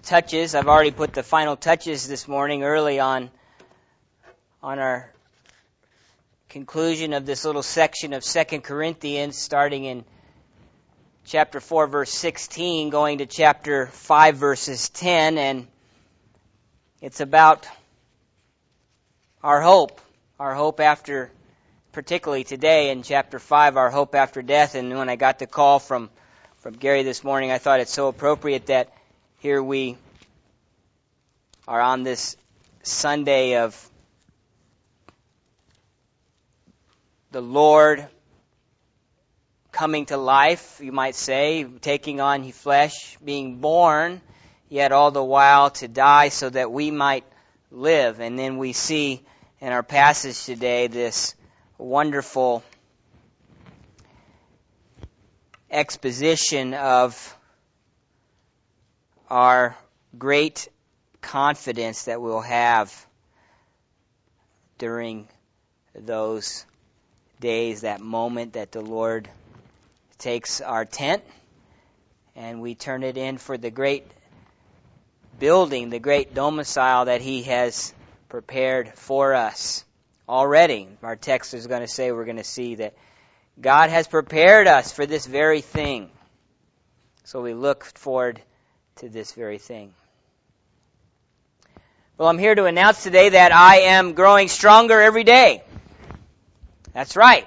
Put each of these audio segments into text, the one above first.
touches. I've already put the final touches this morning early on our conclusion of this little section of 2 Corinthians, starting in chapter 4, verse 16, going to chapter 5, verses 10, and it's about our hope after, particularly today in chapter 5, our hope after death. And when I got the call from Gary this morning, I thought it's so appropriate that here we are on this Sunday of the Lord coming to life, you might say, taking on flesh, being born, yet all the while to die so that we might live. And then we see in our passage today this wonderful exposition of our great confidence that we'll have during those days, that moment that the Lord takes our tent and we turn it in for the great building, the great domicile that He has prepared for us already. Our text is going to say, we're going to see that God has prepared us for this very thing. So we look forward to this very thing. Well, I'm here to announce today that I am growing stronger every day. That's right.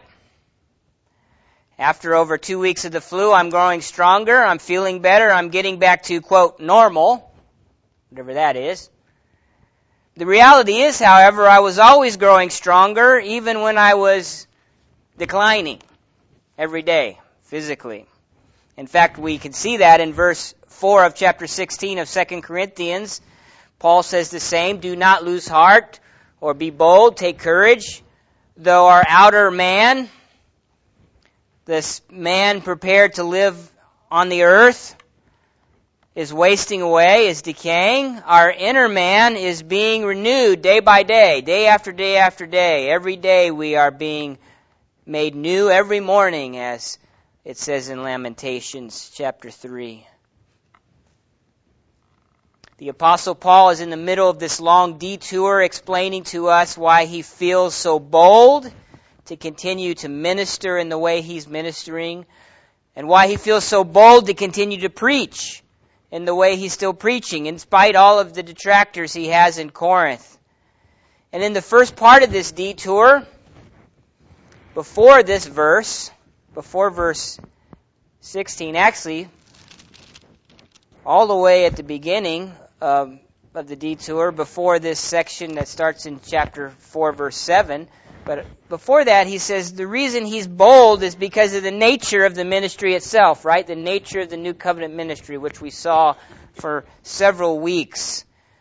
After over 2 weeks of the flu, I'm growing stronger. I'm feeling better. I'm getting back to, quote, normal, whatever that is. The reality is, however, I was always growing stronger, even when I was declining every day, physically. In fact, we can see that in verse 4 of chapter 16 of 2 Corinthians. Paul says the same, do not lose heart or be bold, take courage. Though our outer man, this man prepared to live on the earth, is wasting away, is decaying, our inner man is being renewed day by day, day after day after day. Every day we are being made new every morning, as it says in Lamentations chapter 3. The Apostle Paul is in the middle of this long detour explaining to us why he feels so bold to continue to minister in the way he's ministering, and why he feels so bold to continue to preach in the way he's still preaching, in spite of all of the detractors he has in Corinth. And in the first part of this detour, before this verse, before verse 16, actually, all the way at the beginning of the detour, before this section that starts in chapter 4, verse 7. But before that, he says the reason he's bold is because of the nature of the ministry itself, right? The nature of the New Covenant ministry, which we saw for several weeks.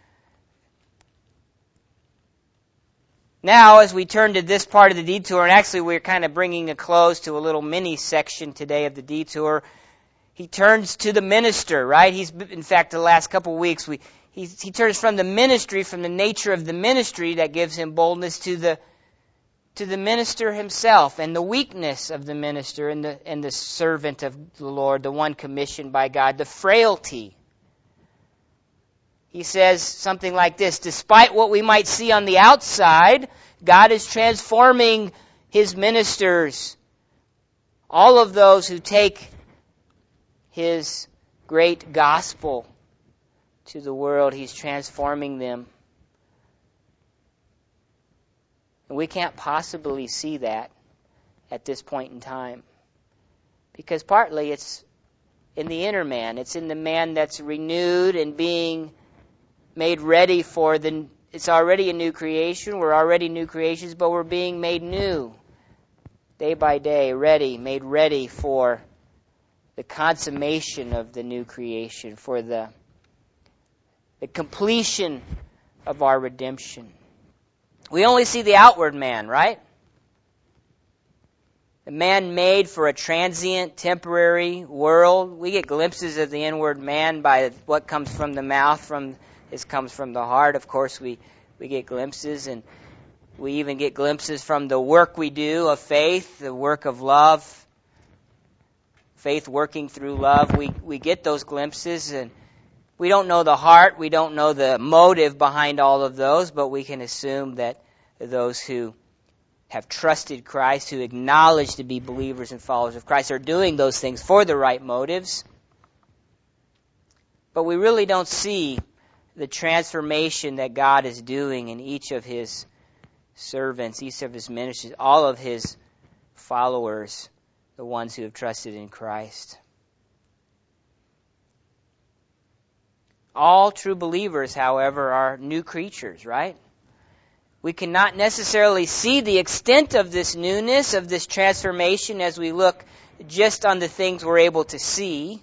Now, as we turn to this part of the detour, and actually we're kind of bringing a close to a little mini section today of the detour, he turns to the minister, right? In fact, the last couple of weeks, he turns from the ministry, from the nature of the ministry that gives him boldness, to the minister himself and the weakness of the minister and the servant of the Lord, the one commissioned by God, the frailty. He says something like this, despite what we might see on the outside, God is transforming His ministers, all of those who take His great gospel to the world. He's transforming them. And we can't possibly see that at this point in time. Because partly it's in the inner man. It's in the man that's renewed and being made ready for it's already a new creation. We're already new creations, but we're being made new day by day, made ready for the consummation of the new creation, for the completion of our redemption. We only see the outward man, right? The man made for a transient, temporary world. We get glimpses of the inward man by what comes from the mouth. This comes from the heart. Of course, we get glimpses, and we even get glimpses from the work we do of faith, the work of love, faith working through love. We get those glimpses, and We don't know the heart, we don't know the motive behind all of those, but we can assume that those who have trusted Christ, who acknowledge to be believers and followers of Christ, are doing those things for the right motives. But we really don't see the transformation that God is doing in each of His servants, each of His ministers, all of His followers, the ones who have trusted in Christ. All true believers, however, are new creatures, right? We cannot necessarily see the extent of this newness, of this transformation, as we look just on the things we're able to see.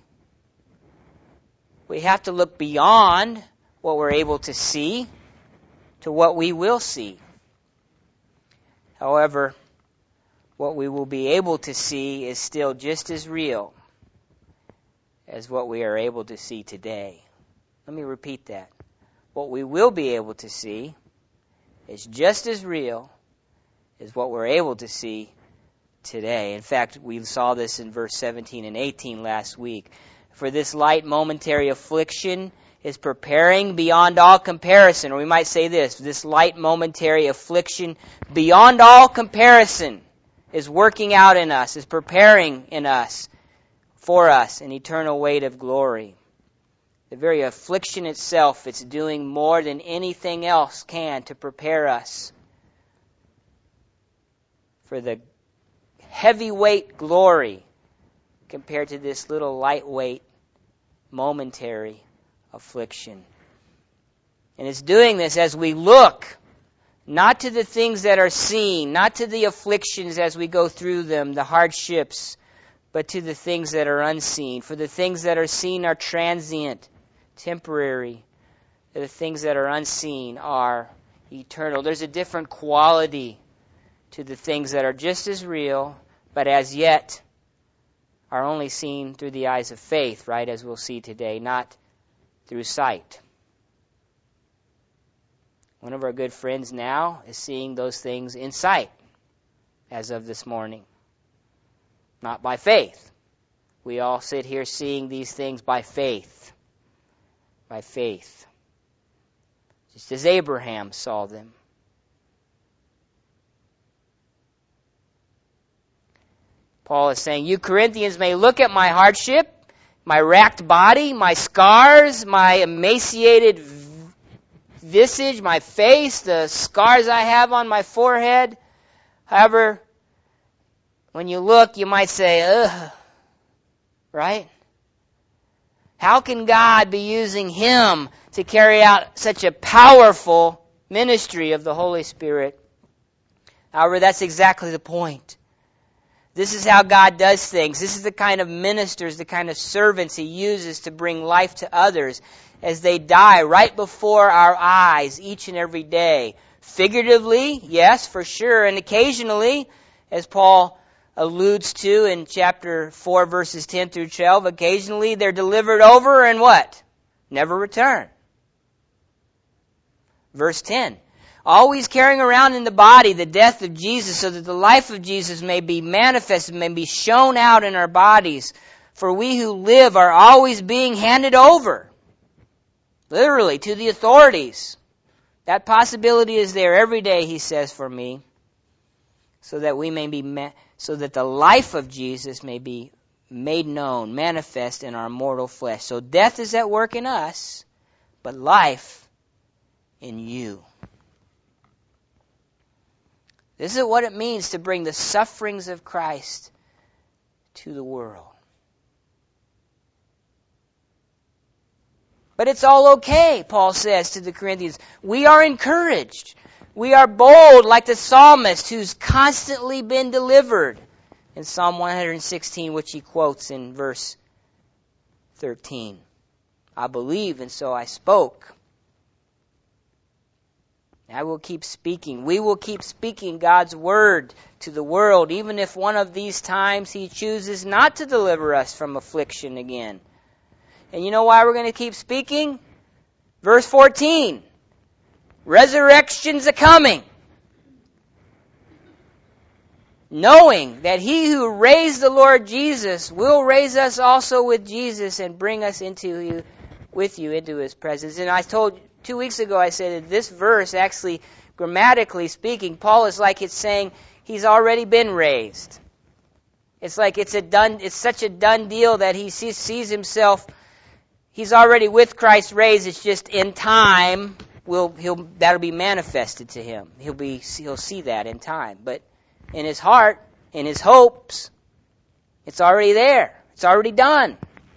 We have to look beyond what we're able to see to what we will see. However, what we will be able to see is still just as real as what we are able to see today. Let me repeat that. What we will be able to see is just as real as what we're able to see today. In fact, we saw this in verse 17 and 18 last week. For this light momentary affliction is preparing beyond all comparison. Or we might say this light momentary affliction beyond all comparison is working out in us, is preparing in us, for us, an eternal weight of glory. The very affliction itself, it's doing more than anything else can to prepare us for the heavyweight glory compared to this little lightweight, momentary affliction. And it's doing this as we look, not to the things that are seen, not to the afflictions as we go through them, the hardships, but to the things that are unseen. For the things that are seen are transient, temporary. The things that are unseen are eternal. There's a different quality to the things that are just as real, but as yet are only seen through the eyes of faith, right, as we'll see today, not through sight. One of our good friends now is seeing those things in sight, as of this morning. Not by faith. We all sit here seeing these things by faith. By faith. Just as Abraham saw them. Paul is saying, you Corinthians may look at my hardship, my racked body, my scars, my emaciated visage, my face, the scars I have on my forehead. However, when you look, you might say, ugh, right? How can God be using him to carry out such a powerful ministry of the Holy Spirit? However, that's exactly the point. This is how God does things. This is the kind of ministers, the kind of servants he uses to bring life to others as they die right before our eyes each and every day. Figuratively, yes, for sure, and occasionally, as Paul alludes to in chapter 4, verses 10 through 12, occasionally they're delivered over and what? Never return. Verse 10. Always carrying around in the body the death of Jesus, so that the life of Jesus may be manifested, may be shown out in our bodies. For we who live are always being handed over, literally, to the authorities. That possibility is there every day, he says, for me, so that we may be, so that the life of Jesus may be made known, manifest in our mortal flesh. So death is at work in us, but life in you. This is what it means to bring the sufferings of Christ to the world. But it's all okay, Paul says to the Corinthians. We are encouraged. We are bold like the psalmist who's constantly been delivered. In Psalm 116, which he quotes in verse 13. I believe and so I spoke. I will keep speaking. We will keep speaking God's word to the world, even if one of these times he chooses not to deliver us from affliction again. And you know why we're going to keep speaking? Verse 14. Resurrection's a-coming. Knowing that he who raised the Lord Jesus will raise us also with Jesus and bring us into with you into his presence. And I told 2 weeks ago, I said that this verse, actually, grammatically speaking, Paul is like it's saying he's already been raised. It's like it's such a done deal that he sees himself, he's already with Christ raised. It's just in time, that'll be manifested to him. He'll see that in time. But in his heart, in his hopes, it's already there. It's already done.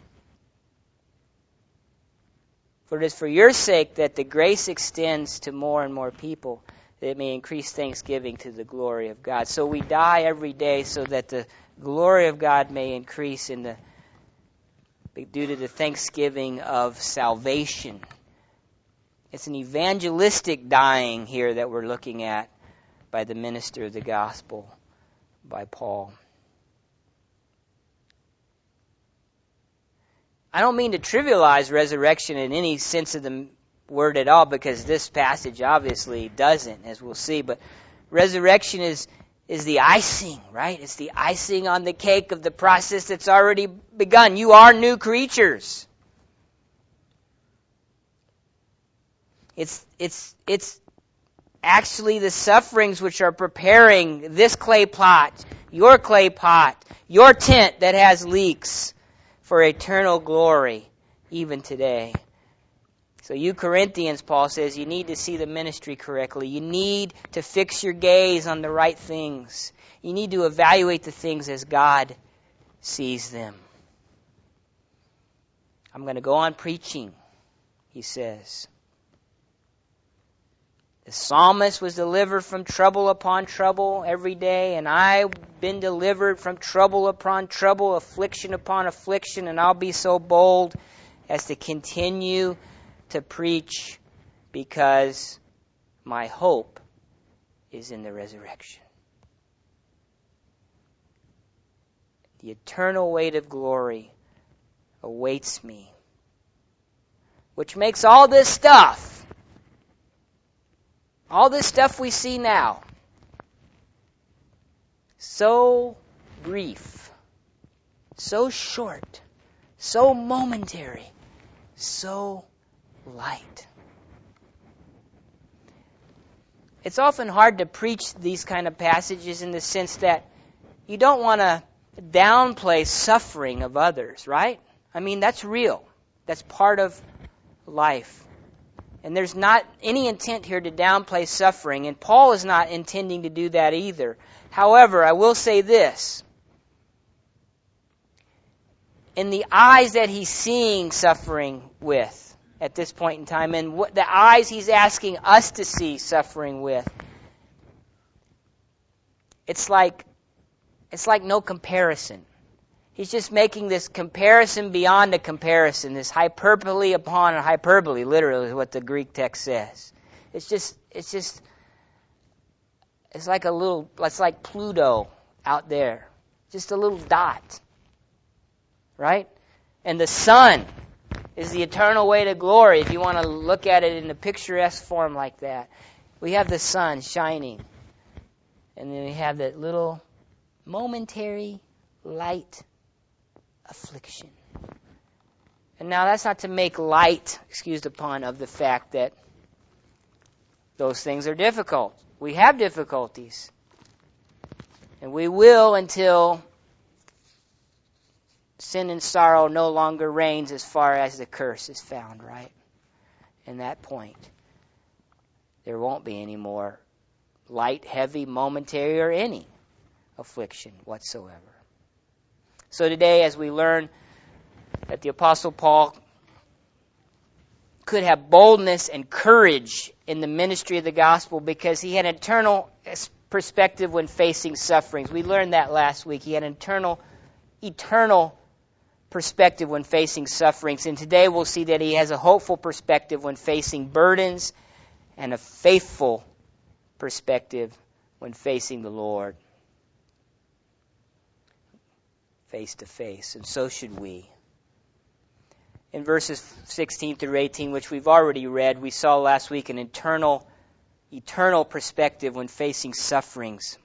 For it is for your sake that the grace extends to more and more people, that it may increase thanksgiving to the glory of God. So we die every day so that the glory of God may increase due to the thanksgiving of salvation. It's an evangelistic dying here that we're looking at by the minister of the gospel, by Paul. I don't mean to trivialize resurrection in any sense of the word at all, because this passage obviously doesn't, as we'll see. But resurrection is the icing, right? It's the icing on the cake of the process that's already begun. You are new creatures. It's actually the sufferings which are preparing this clay pot, your tent that has leaks, for eternal glory, even today. So you Corinthians, Paul says, you need to see the ministry correctly. You need to fix your gaze on the right things. You need to evaluate the things as God sees them. I'm going to go on preaching, he says. The psalmist was delivered from trouble upon trouble every day, and I've been delivered from trouble upon trouble, affliction upon affliction, and I'll be so bold as to continue to preach, because my hope is in the resurrection. The eternal weight of glory awaits me, which makes all this stuff we see now, so brief, so short, so momentary, so light. It's often hard to preach these kind of passages in the sense that you don't want to downplay suffering of others, right? I mean, that's real. That's part of life. And there's not any intent here to downplay suffering, and Paul is not intending to do that either. However, I will say this. In the eyes that he's seeing suffering with at this point in time, and the eyes he's asking us to see suffering with, it's like no comparison. He's just making this comparison beyond a comparison, this hyperbole upon a hyperbole, literally is what the Greek text says. It's like Pluto out there. Just a little dot. Right? And the sun is the eternal way to glory, if you want to look at it in a picturesque form like that. We have the sun shining. And then we have that little momentary light affliction. And now that's not to make light, excused upon, of the fact that those things are difficult. We have difficulties. And we will until sin and sorrow no longer reigns as far as the curse is found, right? In that point, there won't be any more light, heavy, momentary, or any affliction whatsoever. So today, as we learn that the Apostle Paul could have boldness and courage in the ministry of the gospel because he had an eternal perspective when facing sufferings. We learned that last week. He had an eternal perspective when facing sufferings. And today we'll see that he has a hopeful perspective when facing burdens and a faithful perspective when facing the Lord face to face. And so should we. In verses 16 through 18, which we've already read, we saw last week an eternal perspective when facing sufferings.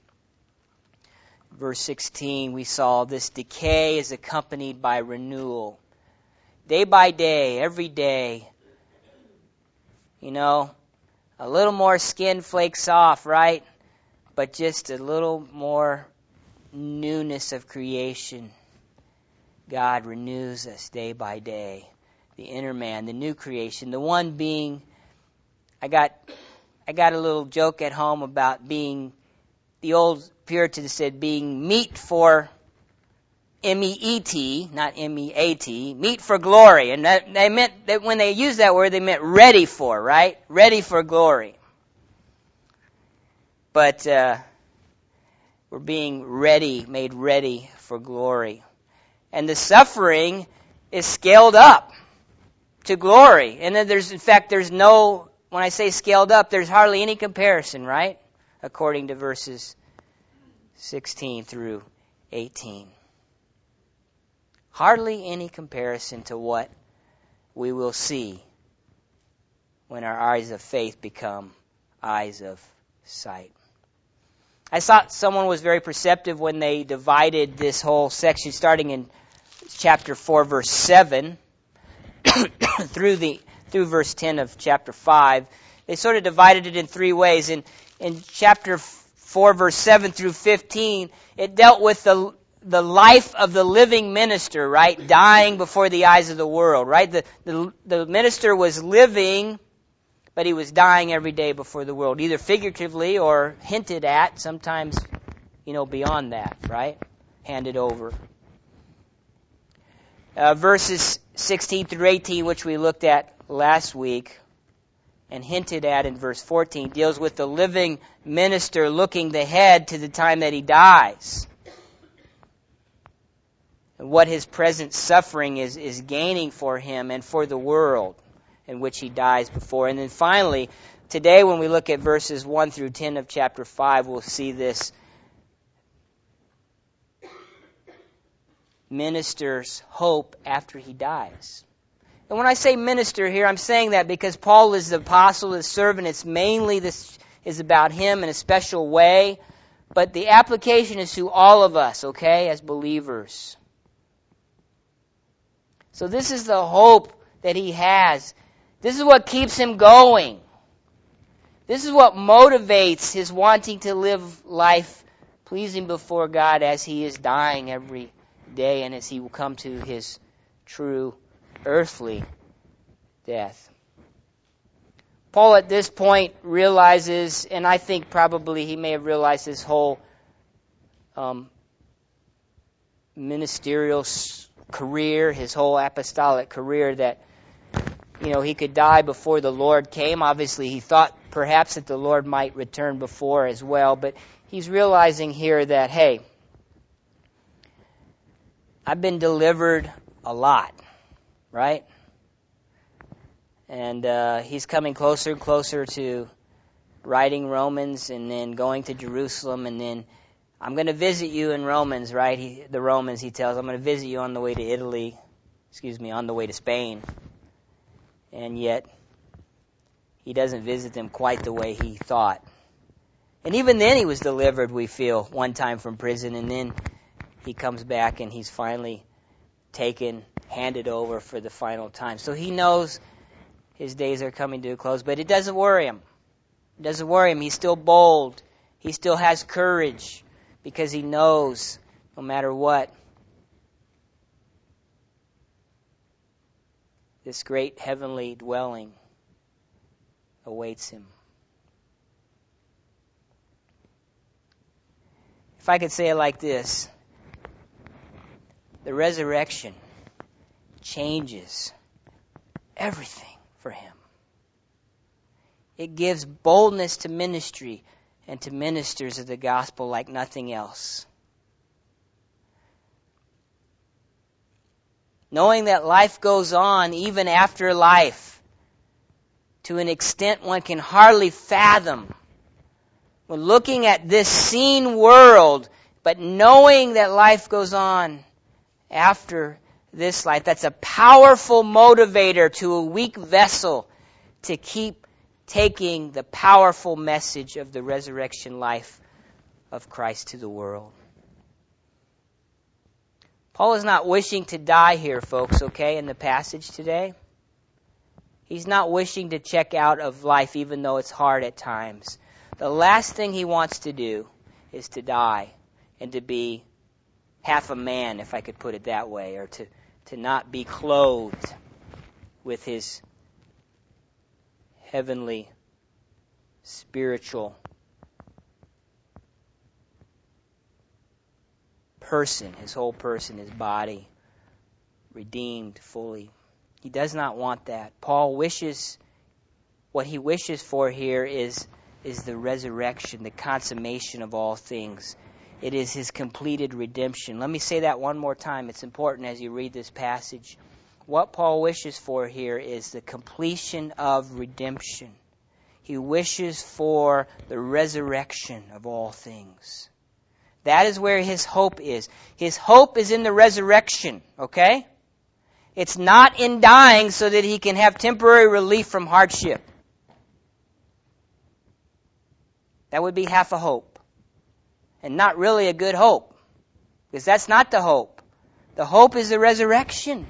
Verse 16, we saw this decay is accompanied by renewal. day by day, every day. You know, a little more skin flakes off, right? But just a little more newness of creation. God renews us day by day. The inner man, the new creation, the one being, I got a little joke at home about being, the old Puritans said being meat for M-E-E-T, not M-E-A-T, meat for glory. And that they meant that when they used that word, they meant ready for, right? Ready for glory. But we're being ready, made ready for glory. And the suffering is scaled up to glory. And then there's no, when I say scaled up, there's hardly any comparison, right? According to verses 16 through 18. Hardly any comparison to what we will see when our eyes of faith become eyes of sight. I thought someone was very perceptive when they divided this whole section, starting in chapter 4, verse 7, through verse 10 of chapter 5. They sort of divided it in three ways. In chapter 4, verse 7 through 15, it dealt with the life of the living minister, right? Dying before the eyes of the world, right? The minister was living, but he was dying every day before the world, either figuratively or hinted at, sometimes, beyond that, right? Handed over. Verses 16 through 18, which we looked at last week, and hinted at in verse 14, deals with the living minister looking ahead to the time that he dies. And what his present suffering is gaining for him and for the world in which he dies before. And then finally, today when we look at verses 1 through 10 of chapter 5, we'll see this minister's hope after he dies. And when I say minister here, I'm saying that because Paul is the apostle, the servant. It's mainly this is about him in a special way. But the application is to all of us, okay, as believers. So this is the hope that he has. This is what keeps him going. This is what motivates his wanting to live life pleasing before God as he is dying every day and as he will come to his true earthly death. Paul at this point realizes, and I think probably he may have realized his whole ministerial career, his whole apostolic career, that he could die before the Lord came. Obviously, he thought perhaps that the Lord might return before as well. But he's realizing here that, hey, I've been delivered a lot, right? And he's coming closer and closer to writing Romans and then going to Jerusalem. And then I'm going to visit you in Romans, right? He tells, I'm going to visit you on the way to on the way to Spain. And yet, he doesn't visit them quite the way he thought. And even then he was delivered, we feel, one time from prison. And then he comes back and he's finally handed over for the final time. So he knows his days are coming to a close. But it doesn't worry him. It doesn't worry him. He's still bold. He still has courage because he knows no matter what, this great heavenly dwelling awaits him. If I could say it like this, the resurrection changes everything for him. It gives boldness to ministry and to ministers of the gospel like nothing else. Knowing that life goes on even after life, to an extent one can hardly fathom. When looking at this seen world, but knowing that life goes on after this life, that's a powerful motivator to a weak vessel to keep taking the powerful message of the resurrection life of Christ to the world. Paul is not wishing to die here, folks, okay, in the passage today. He's not wishing to check out of life, even though it's hard at times. The last thing he wants to do is to die and to be half a man, if I could put it that way, or to not be clothed with his heavenly, spiritual person, his whole person, his body, redeemed fully. He does not want that. Paul wishes, what he wishes for here is the resurrection, the consummation of all things. It is his completed redemption. Let me say that one more time. It's important as you read this passage. What Paul wishes for here is the completion of redemption. He wishes for the resurrection of all things. That is where his hope is. His hope is in the resurrection, okay? It's not in dying so that he can have temporary relief from hardship. That would be half a hope. And not really a good hope. Because that's not the hope. The hope is the resurrection.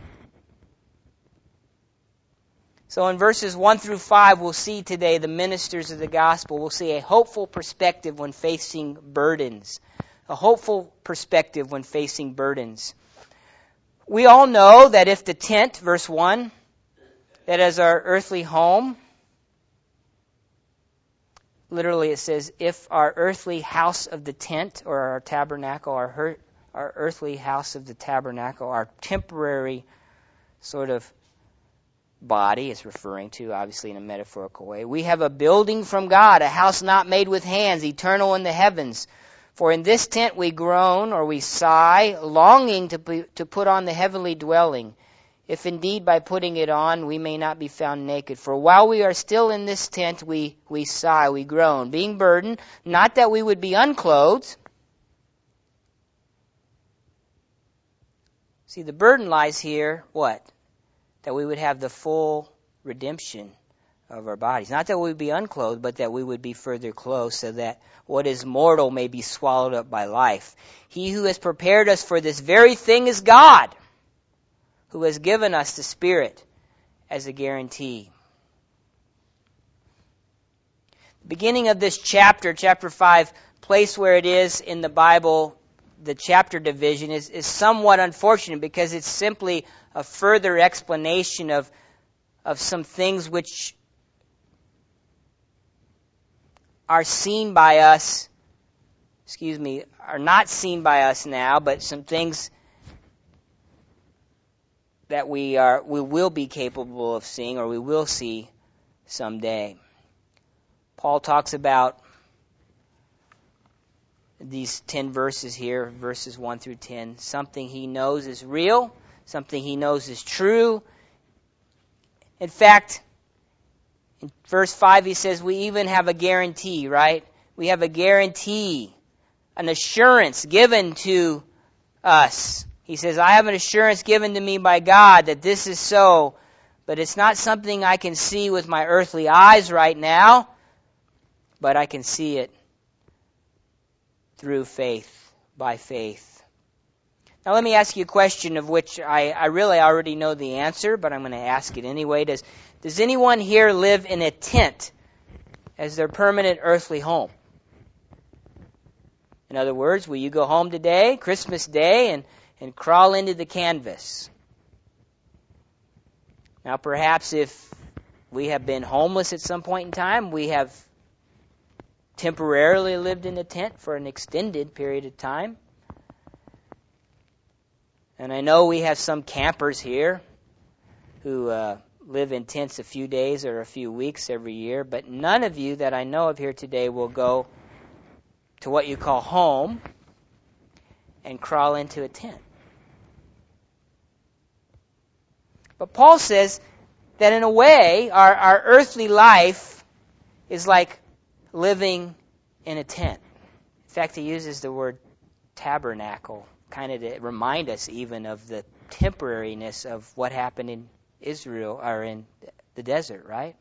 So in verses 1 through 5, we'll see today the ministers of the gospel. We'll see a hopeful perspective when facing burdens. A hopeful perspective when facing burdens. We all know that if the tent, verse 1, that is our earthly home, literally it says, if our earthly house of the tent, or our tabernacle, our earthly house of the tabernacle, our temporary sort of body is referring to, obviously in a metaphorical way. We have a building from God, a house not made with hands, eternal in the heavens. For in this tent we groan, or we sigh, longing to put on the heavenly dwelling, if indeed by putting it on we may not be found naked. For while we are still in this tent we sigh, we groan, being burdened, not that we would be unclothed. See, the burden lies here, what? That we would have the full redemption of our bodies. Not that we would be unclothed, but that we would be further clothed, so that what is mortal may be swallowed up by life. He who has prepared us for this very thing is God, who has given us the Spirit as a guarantee. The beginning of this chapter, chapter 5, place where it is in the Bible, the chapter division is somewhat unfortunate, because it's simply a further explanation of some things which are seen by us, are not seen by us now, but some things that we will be capable of seeing, or we will see someday. Paul talks about these 10 verses here, verses 1 through 10, something he knows is real, something he knows is true. In fact, in verse 5 he says we even have a guarantee, right? We have a guarantee, an assurance given to us. He says, I have an assurance given to me by God that this is so, but it's not something I can see with my earthly eyes right now, but I can see it through faith, by faith. Now let me ask you a question of which I really already know the answer, but I'm going to ask it anyway. Does anyone here live in a tent as their permanent earthly home? In other words, will you go home today, Christmas Day, and crawl into the canvas? Now perhaps if we have been homeless at some point in time, we have temporarily lived in a tent for an extended period of time. And I know we have some campers here who live in tents a few days or a few weeks every year, but none of you that I know of here today will go to what you call home and crawl into a tent. But Paul says that in a way, our earthly life is like living in a tent. In fact, he uses the word tabernacle, kind of to remind us even of the temporariness of what happened in Israel, or in the desert, right?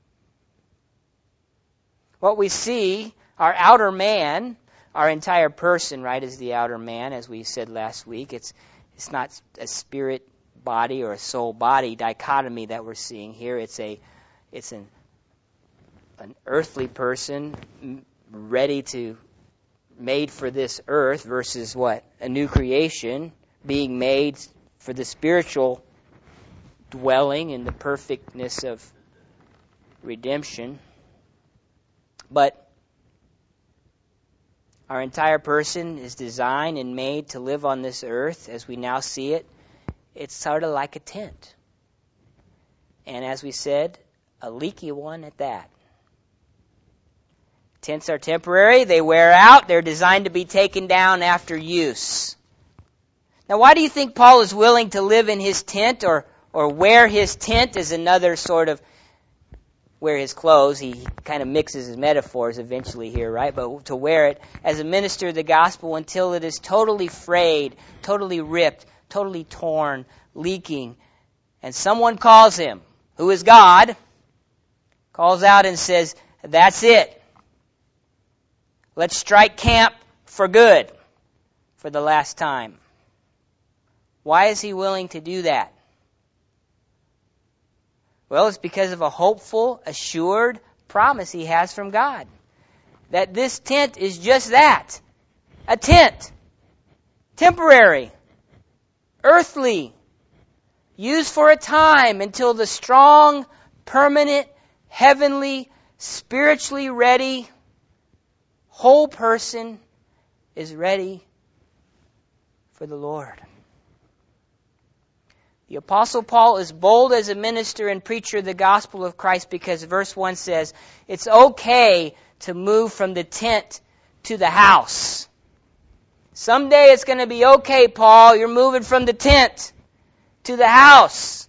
What we see, our outer man, our entire person, right, is the outer man, as we said last week. It's not a spirit body or a soul body dichotomy that we're seeing here. It's an earthly person made for this earth versus what? A new creation being made for the spiritual dwelling in the perfectness of redemption. But our entire person is designed and made to live on this earth as we now see it. It's sort of like a tent. And as we said, a leaky one at that. Tents are temporary. They wear out. They're designed to be taken down after use. Now, why do you think Paul is willing to live in his tent or wear his tent is another sort of wear his clothes? He kind of mixes his metaphors eventually here, right? But to wear it as a minister of the gospel until it is totally frayed, totally ripped, totally torn, leaking. And someone calls him, who is God, calls out and says, that's it. Let's strike camp for good for the last time. Why is he willing to do that? Well, it's because of a hopeful, assured promise he has from God. That this tent is just that. A tent. Temporary. Earthly. Used for a time until the strong, permanent, heavenly, spiritually ready, whole person is ready for the Lord. The Apostle Paul is bold as a minister and preacher of the gospel of Christ because verse 1 says, it's okay to move from the tent to the house. Someday it's going to be okay, Paul. You're moving from the tent to the house.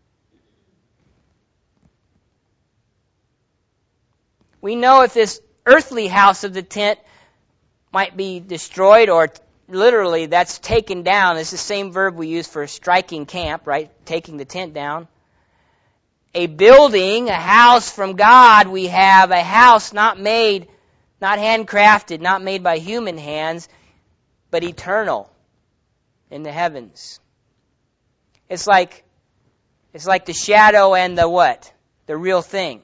We know if this earthly house of the tent might be destroyed or literally that's taken down. It's the same verb we use for striking camp, right? Taking the tent down. A building, a house from God, we have a house not made, not handcrafted, not made by human hands, but eternal in the heavens. It's like the shadow and the what? The real thing.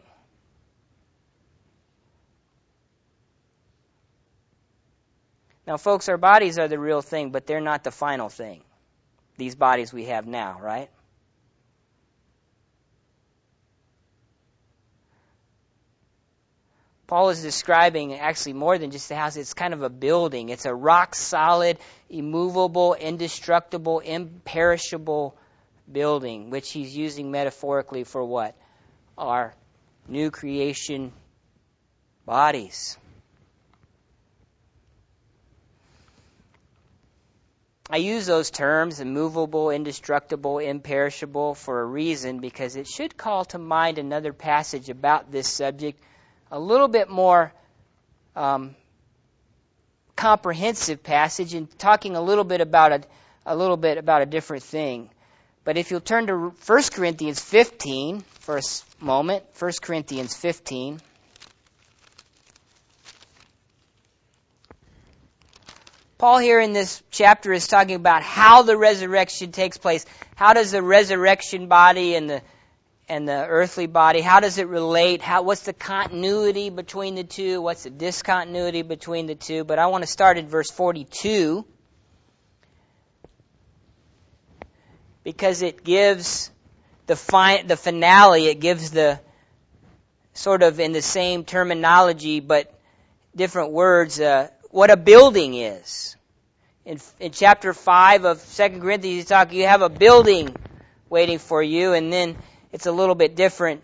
Now, folks, our bodies are the real thing, but they're not the final thing. These bodies we have now, right? Paul is describing actually more than just a house. It's kind of a building. It's a rock-solid, immovable, indestructible, imperishable building, which he's using metaphorically for what? Our new creation bodies. I use those terms, immovable, indestructible, imperishable, for a reason, because it should call to mind another passage about this subject, a little bit more comprehensive passage, and talking a little bit about a different thing. But if you'll turn to 1 Corinthians 15 for a moment, 1 Corinthians 15. Paul here in this chapter is talking about how the resurrection takes place. How does the resurrection body and the earthly body, how does it relate? What's the continuity between the two? What's the discontinuity between the two? But I want to start at verse 42 because it gives the finale. It gives the sort of in the same terminology but different words what a building is. In chapter 5 of 2 Corinthians, you have a building waiting for you, and then it's a little bit different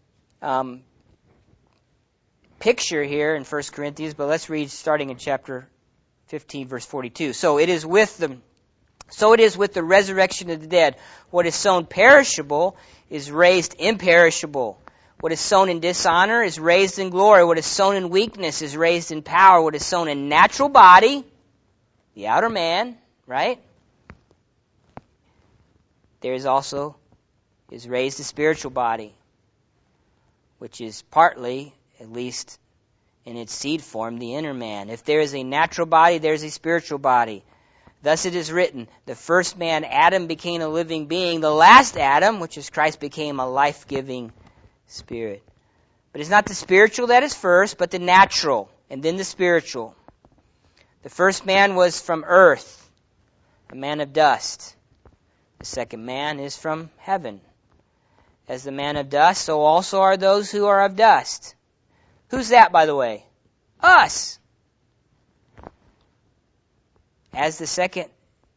picture here in 1 Corinthians, but let's read starting in chapter 15, verse 42. So it is with the resurrection of the dead. What is sown perishable is raised imperishable. What is sown in dishonor is raised in glory. What is sown in weakness is raised in power. What is sown in natural body, the outer man, right? There is raised a spiritual body, which is partly, at least in its seed form, the inner man. If there is a natural body, there is a spiritual body. Thus it is written, the first man, Adam, became a living being. The last Adam, which is Christ, became a life-giving spirit. But it's not the spiritual that is first, but the natural, and then the spiritual. The first man was from earth, a man of dust. The second man is from heaven. As the man of dust, so also are those who are of dust. Who's that, by the way? Us! As the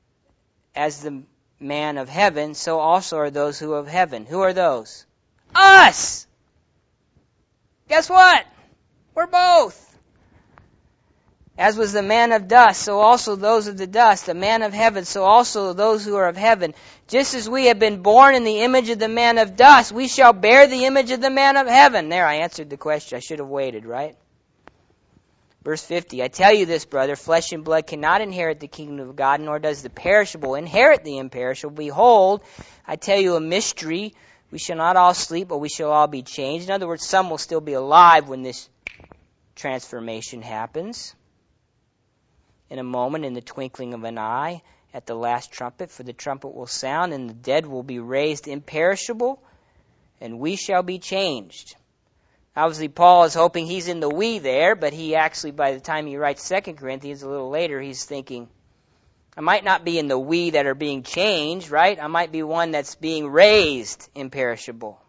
man of heaven, so also are those who are of heaven. Who are those? Us! Guess what? We're both. As was the man of dust, so also those of the dust. The man of heaven, so also those who are of heaven. Just as we have been born in the image of the man of dust, we shall bear the image of the man of heaven. There, I answered the question. I should have waited, right? Verse 50, I tell you this, brother, flesh and blood cannot inherit the kingdom of God, nor does the perishable inherit the imperishable. Behold, I tell you a mystery. We shall not all sleep, but we shall all be changed. In other words, some will still be alive when this transformation happens. In a moment, in the twinkling of an eye, at the last trumpet, for the trumpet will sound, and the dead will be raised imperishable, and we shall be changed. Obviously, Paul is hoping he's in the we there, but he actually, by the time he writes 2 Corinthians a little later, he's thinking, I might not be in the we that are being changed, right? I might be one that's being raised imperishable.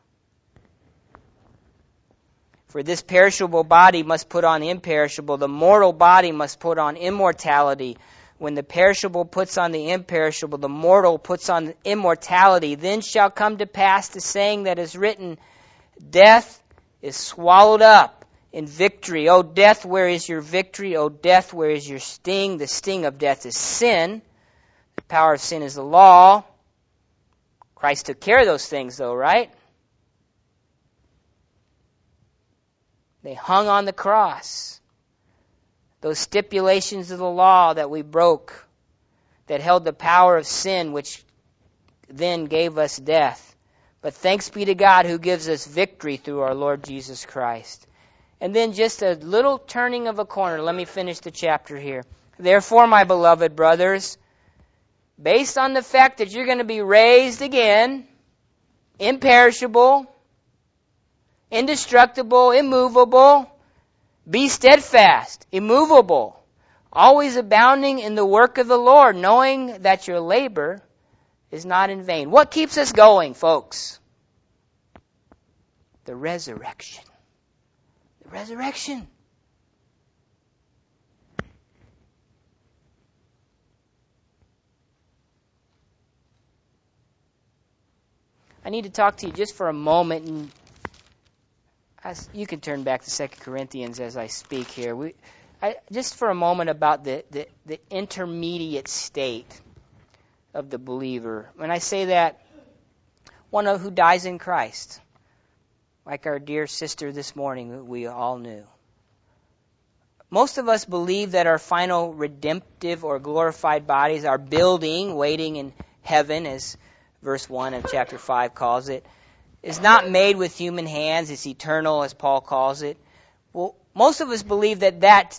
For this perishable body must put on imperishable, the mortal body must put on immortality. When the perishable puts on the imperishable, the mortal puts on immortality. Then shall come to pass the saying that is written, death is swallowed up in victory. O death, where is your victory? O death, where is your sting? The sting of death is sin. The power of sin is the law. Christ took care of those things though, right? They hung on the cross. Those stipulations of the law that we broke, that held the power of sin, which then gave us death. But thanks be to God who gives us victory through our Lord Jesus Christ. And then just a little turning of a corner. Let me finish the chapter here. Therefore, my beloved brothers, based on the fact that you're going to be raised again, imperishable, indestructible, immovable, be steadfast, immovable, always abounding in the work of the Lord, knowing that your labor is not in vain. What keeps us going, folks? The resurrection. The resurrection. I need to talk to you just for a moment, and you can turn back to 2 Corinthians as I speak here. Just for a moment about the intermediate state of the believer. When I say that, one who dies in Christ, like our dear sister this morning that we all knew. Most of us believe that our final redemptive or glorified bodies are building, waiting in heaven, as verse 1 of chapter 5 calls it. Is not made with human hands. It's eternal, as Paul calls it. Well, most of us believe that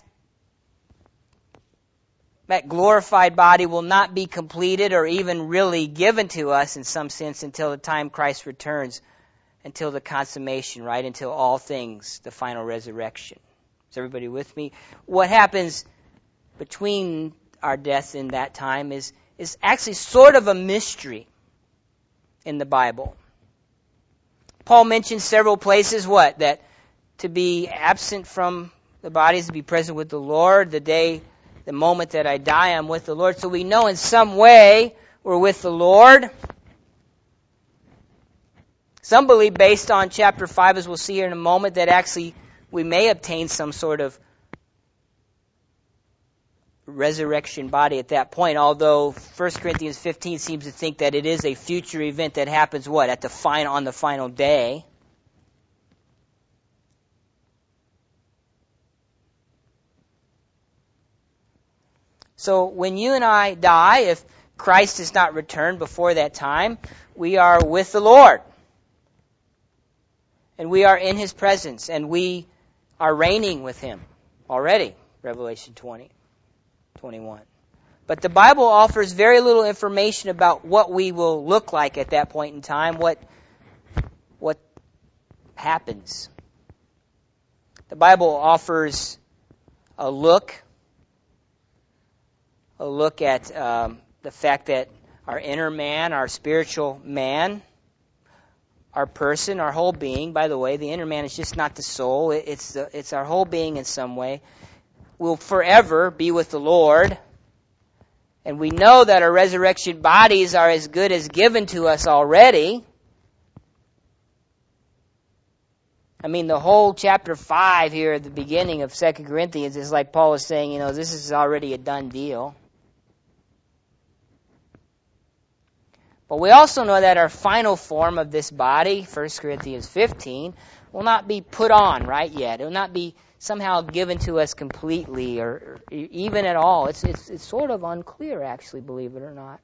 glorified body will not be completed or even really given to us in some sense until the time Christ returns, until the consummation, right? Until all things, the final resurrection. Is everybody with me? What happens between our death and that time is actually sort of a mystery in the Bible. Paul mentions several places what? That to be absent from the body is to be present with the Lord. The moment that I die, I'm with the Lord. So we know in some way we're with the Lord. Some believe, based on chapter 5, as we'll see here in a moment, that actually we may obtain some sort of resurrection body at that point, although 1 Corinthians 15 seems to think that it is a future event that happens what? On the final day. So when you and I die, if Christ has not returned before that time, we are with the Lord. And we are in His presence, and we are reigning with Him already, Revelation 20. 21. But the Bible offers very little information about what we will look like at that point in time, what happens. The Bible offers a look at the fact that our inner man, our spiritual man, our person, our whole being, by the way, the inner man is just not the soul, it's our whole being in some way, will forever be with the Lord. And we know that our resurrection bodies are as good as given to us already. I mean, the whole chapter 5 here at the beginning of 2 Corinthians is like Paul is saying, this is already a done deal. But we also know that our final form of this body, 1 Corinthians 15, will not be put on right yet. It will not be somehow given to us completely or even at all. It's sort of unclear, actually, believe it or not.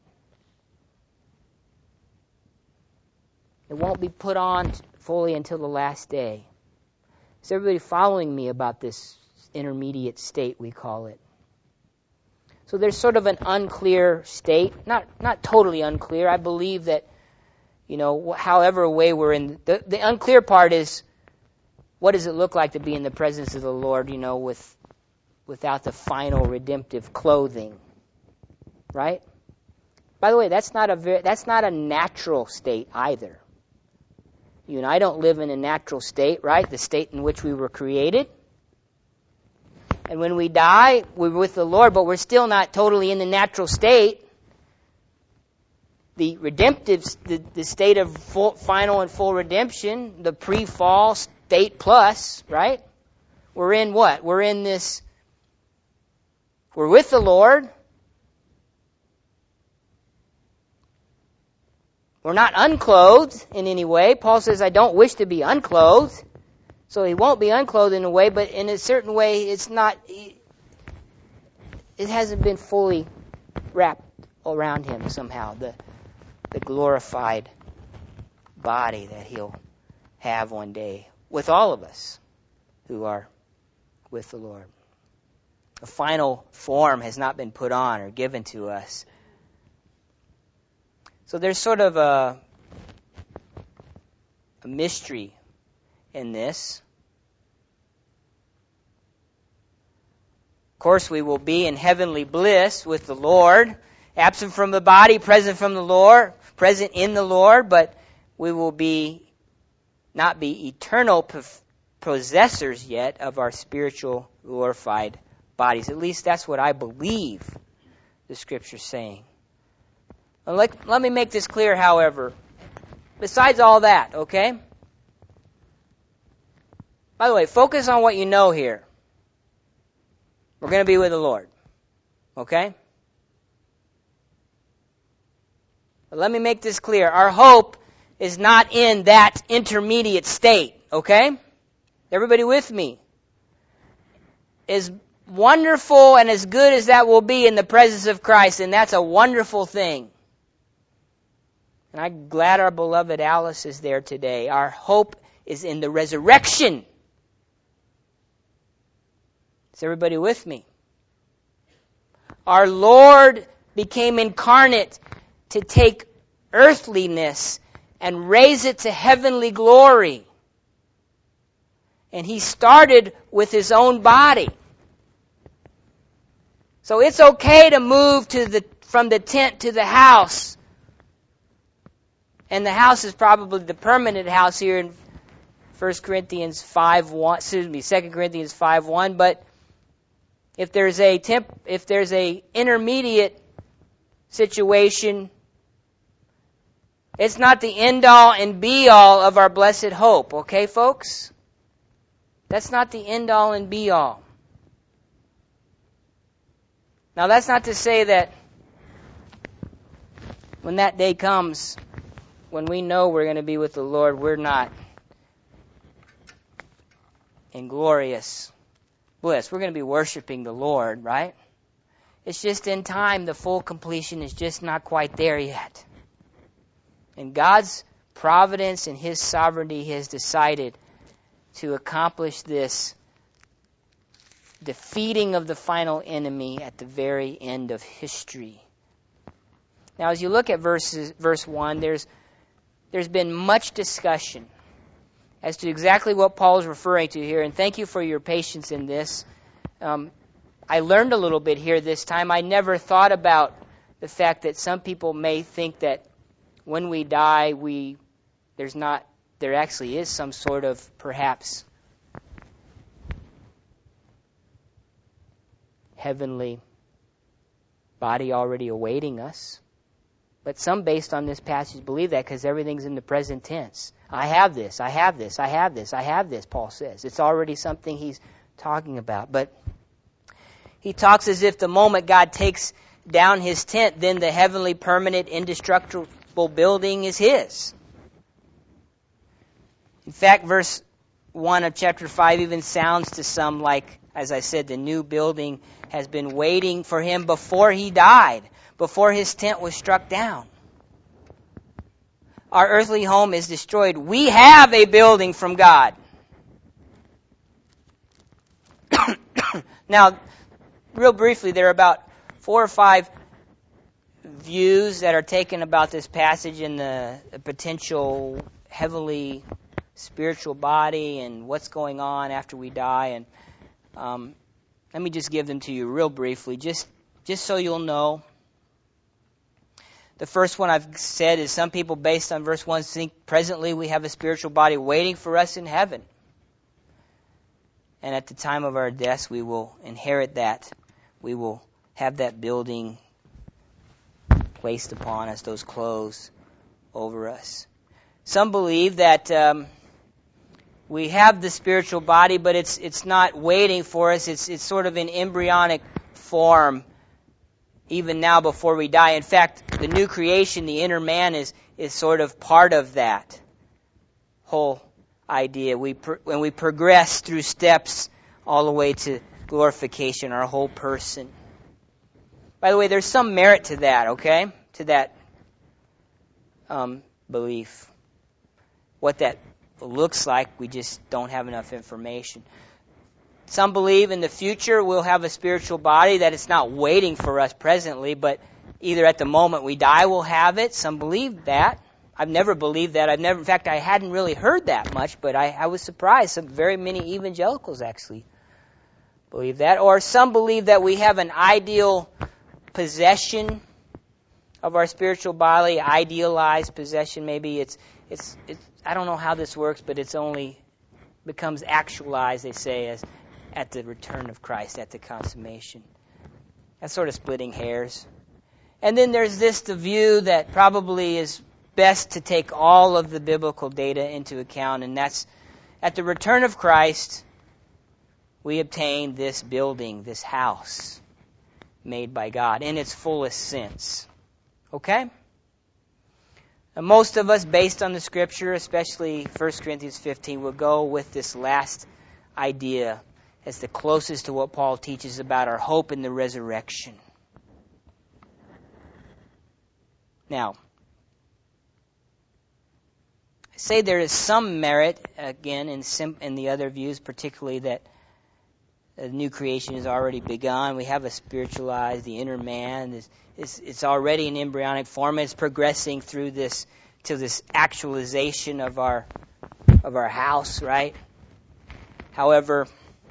It won't be put on fully until the last day. Is everybody following me about this intermediate state, we call it? So there's sort of an unclear state, not totally unclear. I believe that, however way we're in, the unclear part is, what does it look like to be in the presence of the Lord, without the final redemptive clothing, right? By the way, that's not a natural state either. You and I don't live in a natural state, right? The state in which we were created. And when we die, we're with the Lord, but we're still not totally in the natural state. The redemptive, the state of final and full redemption, the pre-fall state plus, right? We're in what? We're with the Lord. We're not unclothed in any way. Paul says, I don't wish to be unclothed. So he won't be unclothed in a way, but in a certain way, it hasn't been fully wrapped around him somehow, the glorified body that he'll have one day with all of us who are with the Lord. A final form has not been put on or given to us. So there's sort of a mystery in this. Of course, we will be in heavenly bliss with the Lord, absent from the body, present from the Lord, present in the Lord, but we will not be eternal possessors yet of our spiritual glorified bodies. At least that's what I believe the Scripture's saying. Let me make this clear, however. Besides all that, okay? By the way, focus on what you know here. We're going to be with the Lord. Okay? But let me make this clear. Our hope is not in that intermediate state. Okay? Everybody with me? As wonderful and as good as that will be in the presence of Christ, and that's a wonderful thing. And I'm glad our beloved Alice is there today. Our hope is in the resurrection. Is everybody with me? Our Lord became incarnate to take earthliness and raise it to heavenly glory. And he started with his own body. So it's okay to move from the tent to the house. And the house is probably the permanent house here in 2 Corinthians 5:1, but if there's a intermediate situation, it's not the end all and be all of our blessed hope, okay, folks? That's not the end all and be all. Now, that's not to say that when that day comes, when we know we're going to be with the Lord, we're not in glorious bliss. We're going to be worshiping the Lord, right? It's just in time, the full completion is just not quite there yet. And God's providence and His sovereignty has decided to accomplish this defeating of the final enemy at the very end of history. Now, as you look at verse 1, there's been much discussion as to exactly what Paul is referring to here, and thank you for your patience in this. I learned a little bit here this time. I never thought about the fact that some people may think that when we die, there actually is some sort of perhaps heavenly body already awaiting us. But some, based on this passage, believe that because everything's in the present tense. I have this, I have this, I have this, I have this, Paul says. It's already something he's talking about. But he talks as if the moment God takes down his tent, then the heavenly, permanent, indestructible building is his. In fact, verse 1 of chapter 5 even sounds to some like, as I said, the new building has been waiting for him before he died, before his tent was struck down. Our earthly home is destroyed. We have a building from God. Now, real briefly, there are about 4 or 5 views that are taken about this passage and the potential heavenly spiritual body and what's going on after we die. And let me just give them to you real briefly, just so you'll know. The first one I've said is some people, based on verse 1, think presently we have a spiritual body waiting for us in heaven. And at the time of our death, we will inherit that. We will have that building placed upon us, those clothes over us. Some believe that we have the spiritual body, but it's not waiting for us. It's sort of in embryonic form even now before we die. In fact, the new creation, the inner man, is sort of part of that whole idea. When we progress through steps all the way to glorification, our whole person. By the way, there's some merit to that, okay? To that belief. What that looks like, we just don't have enough information. Some believe in the future we'll have a spiritual body, that it's not waiting for us presently, but either at the moment we die we'll have it. Some believe that. I've never believed that. In fact, I hadn't really heard that much, but I was surprised. Very many evangelicals actually believe that. Or some believe that we have an ideal possession of our spiritual body, idealized possession. Maybe it's I don't know how this works, but it's only becomes actualized, they say, as at the return of Christ, at the consummation. That's sort of splitting hairs. And then there's the view that probably is best to take all of the biblical data into account, and that's at the return of Christ, we obtain this building, this house made by God in its fullest sense. Okay? And most of us, based on the Scripture, especially 1 Corinthians 15, will go with this last idea as the closest to what Paul teaches about our hope in the resurrection. Now, I say there is some merit, again, in the other views, particularly that the new creation has already begun. We have a spiritualized, the inner man. It's already in embryonic form. It's progressing through this to this actualization of our house, right? However,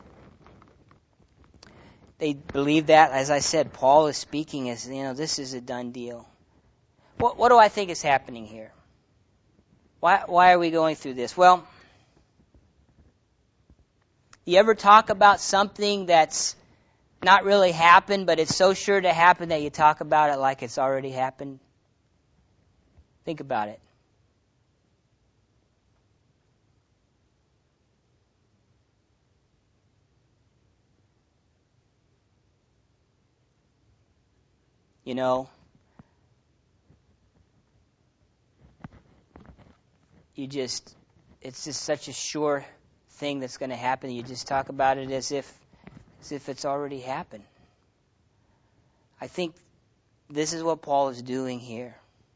they believe that, as I said, Paul is speaking as, this is a done deal. What do I think is happening here? Why are we going through this? Well, you ever talk about something that's not really happened, but it's so sure to happen that you talk about it like it's already happened? Think about it. It's just such a sure thing that's going to happen. You just talk about it as if it's already happened. I think this is what Paul is doing here.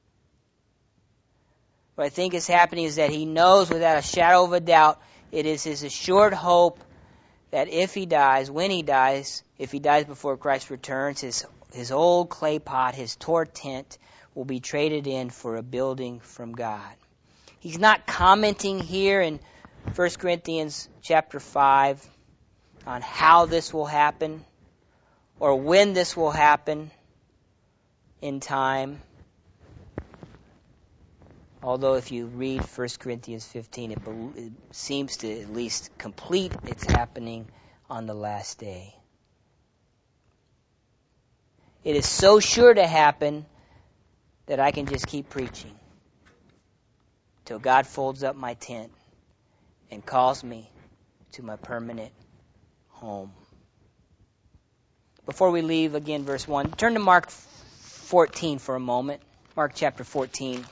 What I think is happening is that he knows without a shadow of a doubt it is his assured hope that if he dies, when he dies, if he dies before Christ returns, his old clay pot, his torn tent, will be traded in for a building from God. He's not commenting here in 1 Corinthians chapter 5 on how this will happen or when this will happen in time. Although if you read 1 Corinthians 15, it seems to at least complete its happening on the last day. It is so sure to happen that I can just keep preaching till God folds up my tent and calls me to my permanent home. Before we leave, again, verse 1, turn to Mark 14 for a moment. Mark chapter 14.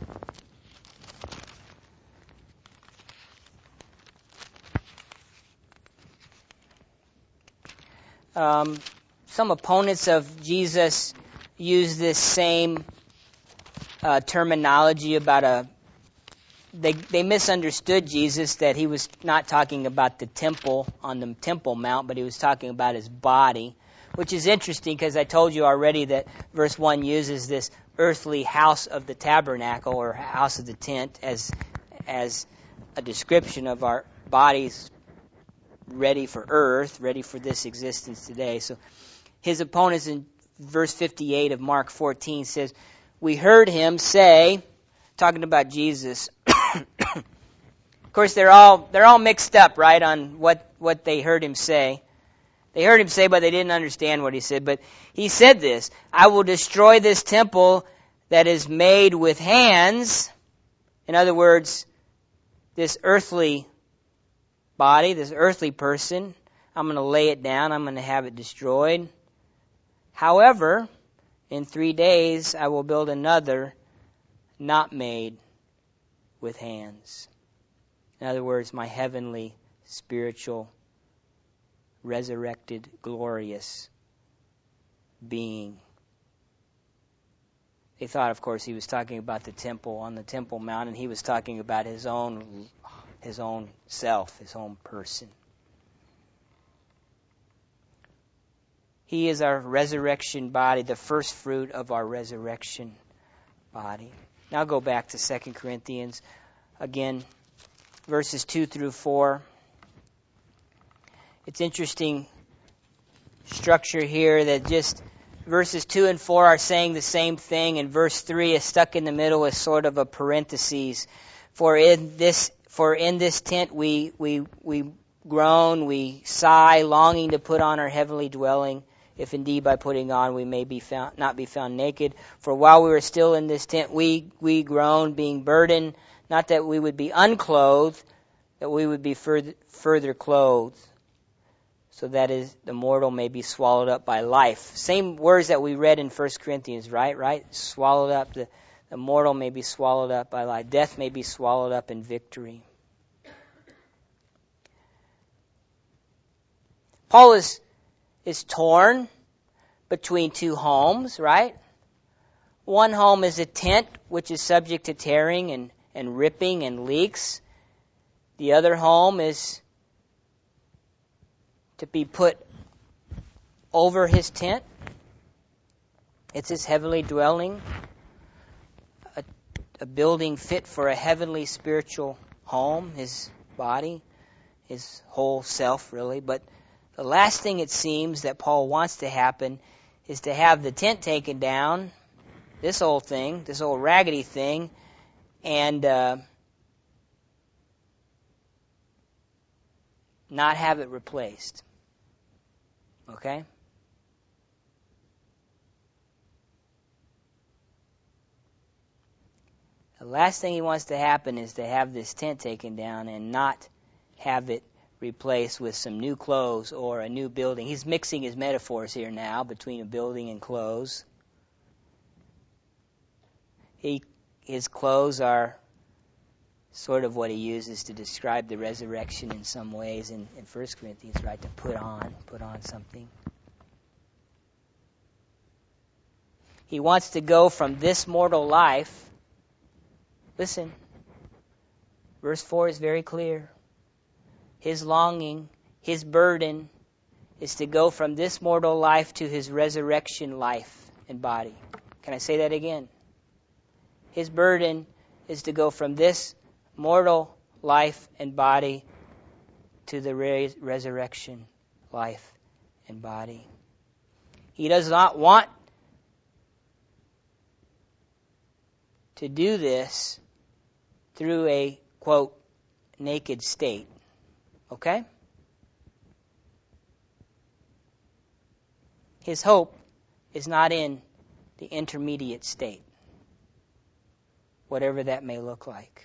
Some opponents of Jesus use this same terminology about they misunderstood Jesus, that he was not talking about the temple on the Temple Mount, but he was talking about his body, which is interesting because I told you already that verse 1 uses this earthly house of the tabernacle or house of the tent as a description of our bodies ready for earth, ready for this existence today. So his opponents in verse 58 of Mark 14 says, we heard him say, talking about Jesus. Of course, they're all mixed up, right, on what they heard him say. They heard him say, but they didn't understand what he said. But he said this, I will destroy this temple that is made with hands. In other words, this earthly body, this earthly person, I'm going to lay it down. I'm going to have it destroyed. However, in 3 days, I will build another not made with hands. In other words, my heavenly, spiritual, resurrected, glorious being. They thought, of course, he was talking about the temple on the Temple Mount, and he was talking about his own self, his own person. He is our resurrection body, the first fruit of our resurrection body. Now go back to 2 Corinthians, again, verses 2 through 4. It's interesting structure here that just verses 2 and 4 are saying the same thing, and verse 3 is stuck in the middle as sort of a parenthesis. For in this tent we groan, we sigh, longing to put on our heavenly dwelling, if indeed by putting on we may not be found naked. For while we were still in this tent, we groan, being burdened, not that we would be unclothed, that we would be further clothed, so that is the mortal may be swallowed up by life. Same words that we read in 1 Corinthians, right? Swallowed up, the mortal may be swallowed up by life. Death may be swallowed up in victory. Paul is torn between two homes, right? One home is a tent, which is subject to tearing and ripping and leaks. The other home is to be put over his tent. It's his heavenly dwelling, a building fit for a heavenly spiritual home, his body, his whole self, really. But the last thing it seems that Paul wants to happen is to have the tent taken down, this old raggedy thing, and not have it replaced. Okay? The last thing he wants to happen is to have this tent taken down and not have it replaced with some new clothes or a new building. He's mixing his metaphors here now between a building and clothes. His clothes are sort of what he uses to describe the resurrection in some ways in 1 Corinthians, right? To put on something. He wants to go from this mortal life. Listen, verse 4 is very clear. His longing His burden is to go from this mortal life to His resurrection life and body. Can I say that again? His burden is to go from this mortal life and body to the resurrection life and body. He does not want to do this through a, quote, naked state. Okay? His hope is not in the intermediate state, whatever that may look like.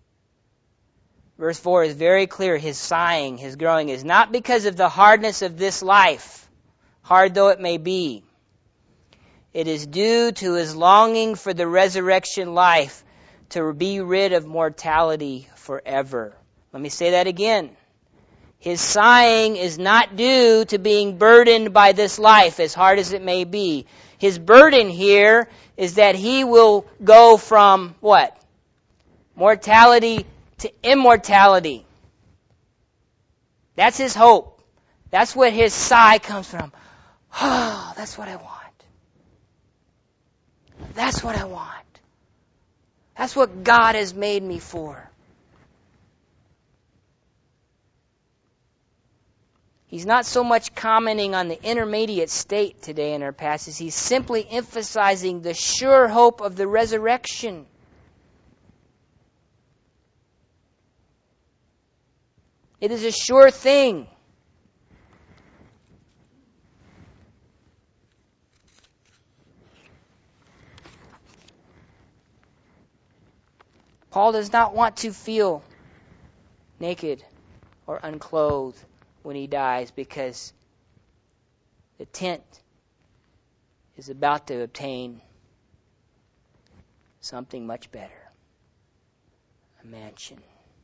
Verse 4 is very clear. His sighing, his growing, is not because of the hardness of this life, hard though it may be. It is due to his longing for the resurrection life, to be rid of mortality forever. Let me say that again. His sighing is not due to being burdened by this life, as hard as it may be. His burden here is that he will go from what? Mortality to immortality. That's his hope. That's what his sigh comes from. Oh, that's what I want. That's what I want. That's what God has made me for. He's not so much commenting on the intermediate state today in our passage. He's simply emphasizing the sure hope of the resurrection. It is a sure thing. Paul does not want to feel naked or unclothed when he dies, because the tent is about to obtain something much better, a mansion.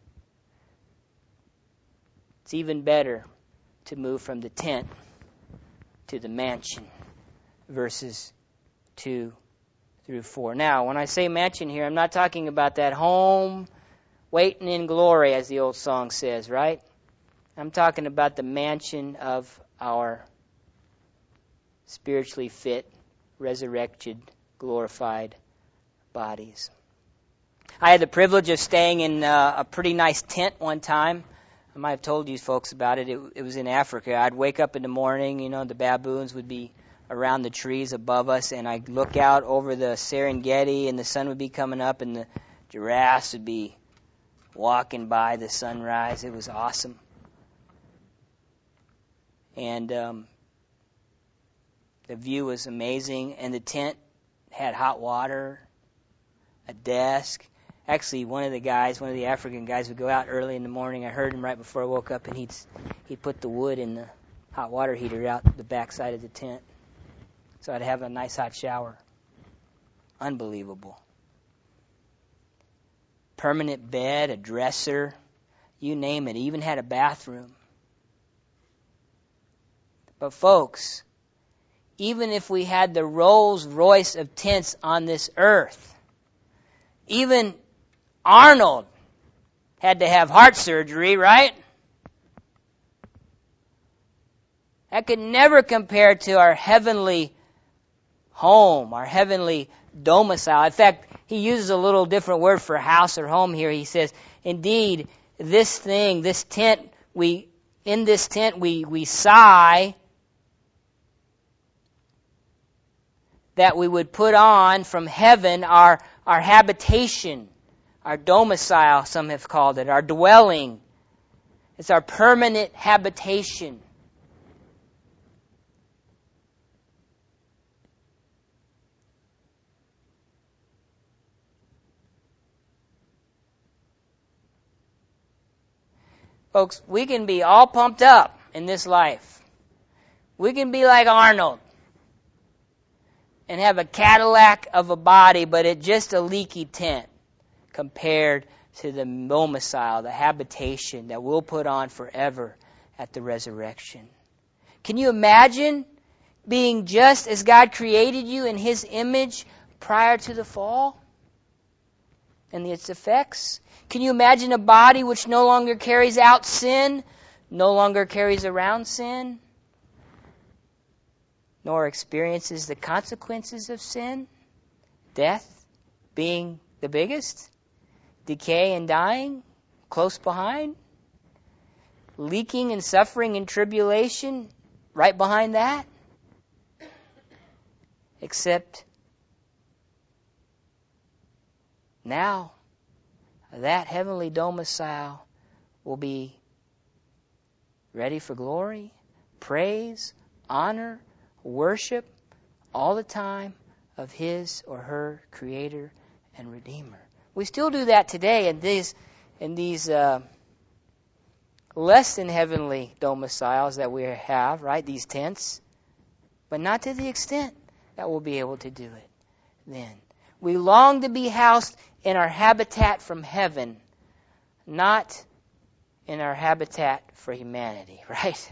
It's even better to move from the tent to the mansion, verses 2 through 4. Now, when I say mansion here, I'm not talking about that home waiting in glory, as the old song says, right? I'm talking about the mansion of our spiritually fit, resurrected, glorified bodies. I had the privilege of staying in a pretty nice tent one time. I might have told you folks about it. It was in Africa. I'd wake up in the morning, the baboons would be around the trees above us, and I'd look out over the Serengeti, and the sun would be coming up, and the giraffes would be walking by the sunrise. It was awesome. And the view was amazing, and the tent had hot water, a desk. Actually, one of the African guys would go out early in the morning. I heard him right before I woke up, and he'd put the wood in the hot water heater out the backside of the tent, so I'd have a nice hot shower. Unbelievable. Permanent bed, a dresser, you name it. It even had a bathroom. But folks, even if we had the Rolls Royce of tents on this earth, even Arnold had to have heart surgery, right? That could never compare to our heavenly home, our heavenly domicile. In fact, he uses a little different word for house or home here. He says, indeed, this tent, we sigh that we would put on from heaven our habitation, our domicile, some have called it, our dwelling. It's our permanent habitation. Folks, we can be all pumped up in this life. We can be like Arnold and have a Cadillac of a body, but it's just a leaky tent compared to the domicile, the habitation that we'll put on forever at the resurrection. Can you imagine being just as God created you in His image prior to the fall and its effects? Can you imagine a body which no longer carries out sin, no longer carries around sin, nor experiences the consequences of sin, death being the biggest, decay and dying close behind, leaking and suffering and tribulation right behind that, except now that heavenly domicile will be ready for glory, praise, honor, worship all the time of his or her Creator and Redeemer. We still do that today in these less than heavenly domiciles that we have, right? These tents, but not to the extent that we'll be able to do it then. We long to be housed in our habitat from heaven, not in our habitat for humanity, right?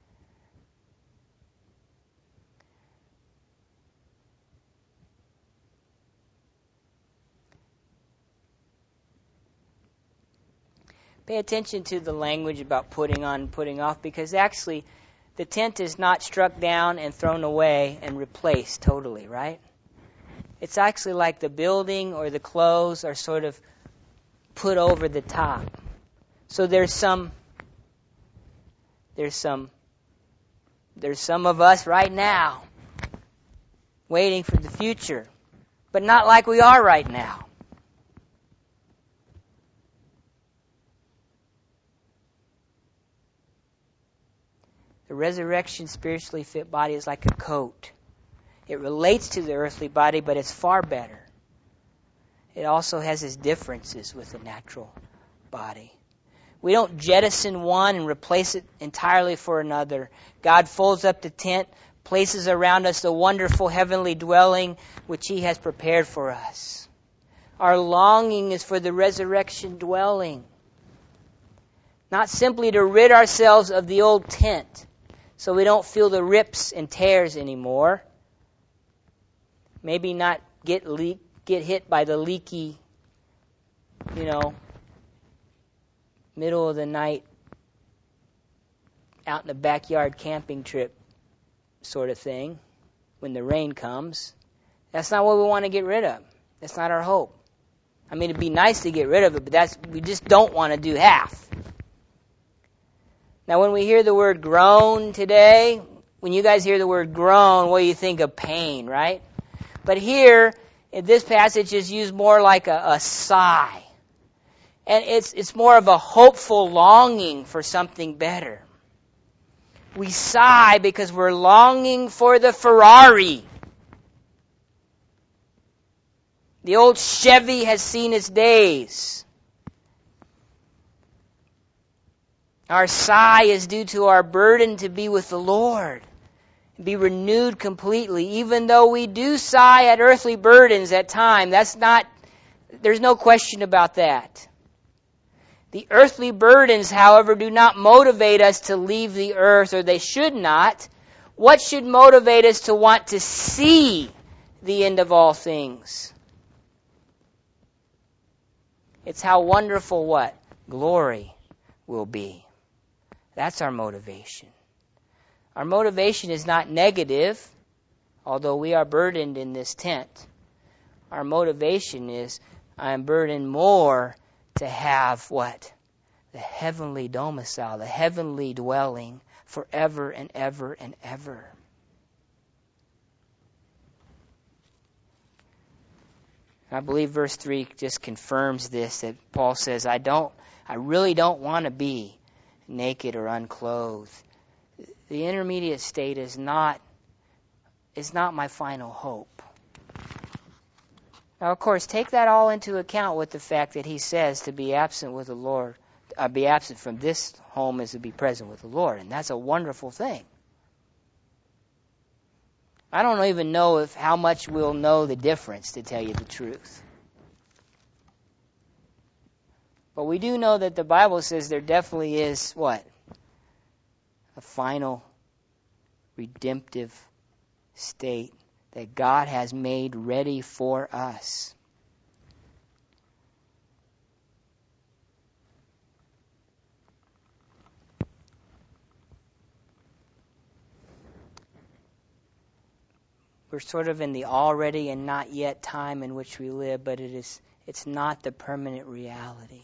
Pay attention to the language about putting on and putting off, because actually the tent is not struck down and thrown away and replaced totally, right? It's actually like the building or the clothes are sort of put over the top. So there's some of us right now waiting for the future, but not like we are right now. The resurrection spiritually fit body is like a coat. It relates to the earthly body, but it's far better. It also has its differences with the natural body. We don't jettison one and replace it entirely for another. God folds up the tent, places around us the wonderful heavenly dwelling which He has prepared for us. Our longing is for the resurrection dwelling. Not simply to rid ourselves of the old tent so we don't feel the rips and tears anymore. Maybe not get hit by the leaky, middle of the night, out in the backyard camping trip sort of thing when the rain comes. That's not what we want to get rid of. That's not our hope. I mean, it'd be nice to get rid of it, but we just don't want to do half. Now, when we hear the word groan today, when you guys hear the word groan, what do you think of? Pain, right? But here, in this passage, is used more like a sigh. And it's more of a hopeful longing for something better. We sigh because we're longing for the Ferrari. The old Chevy has seen its days. Our sigh is due to our burden to be with the Lord, be renewed completely. Even though we do sigh at earthly burdens at times, there's no question about that. The earthly burdens, however, do not motivate us to leave the earth, or they should not. What should motivate us to want to see the end of all things? It's how wonderful what? Glory will be. That's our motivation. Our motivation is not negative, although we are burdened in this tent. Our motivation is, I am burdened more to have what? The heavenly domicile, the heavenly dwelling forever and ever and ever. I believe verse 3 just confirms this, that Paul says, I really don't want to be naked or unclothed. The intermediate state is not my final hope. Now, of course, take that all into account with the fact that he says to be absent with the Lord, be absent from this home is to be present with the Lord, and that's a wonderful thing. I don't even know how much we'll know the difference, to tell you the truth. But we do know that the Bible says there definitely is what? A final redemptive state that God has made ready for us. we're sort of in the already and not yet time in which we live, but it's not the permanent reality.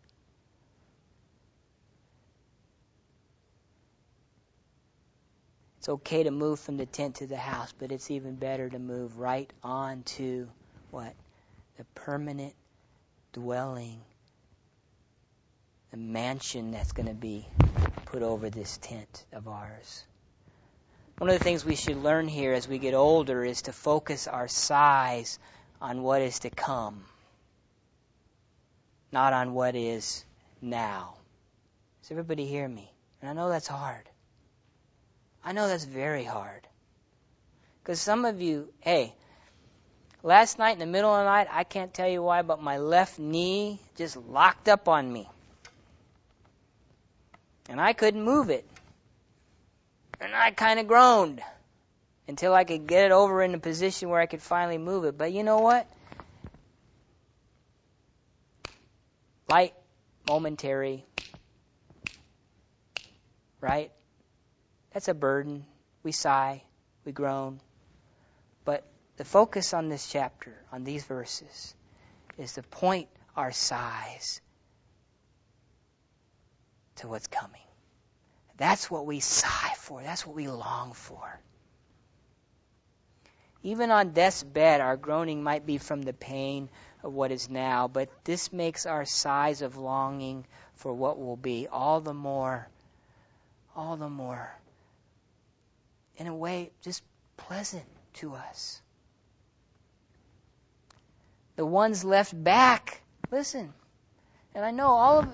It's okay to move from the tent to the house, but it's even better to move right on to what? The permanent dwelling, the mansion that's going to be put over this tent of ours. One of the things we should learn here as we get older is to focus our sighs on what is to come, not on what is now. Does everybody hear me? And I know that's hard. I know that's very hard. Because some of you, last night in the middle of the night, I can't tell you why, but my left knee just locked up on me. And I couldn't move it. And I kind of groaned until I could get it over in a position where I could finally move it. But you know what? Light, momentary, right? That's a burden. We sigh, we groan. But the focus on this chapter, on these verses, is to point our sighs to what's coming. That's what we sigh for. That's what we long for. Even on death's bed, our groaning might be from the pain of what is now, but this makes our sighs of longing for what will be all the more, in a way, just pleasant to us. The ones left back, listen, and I know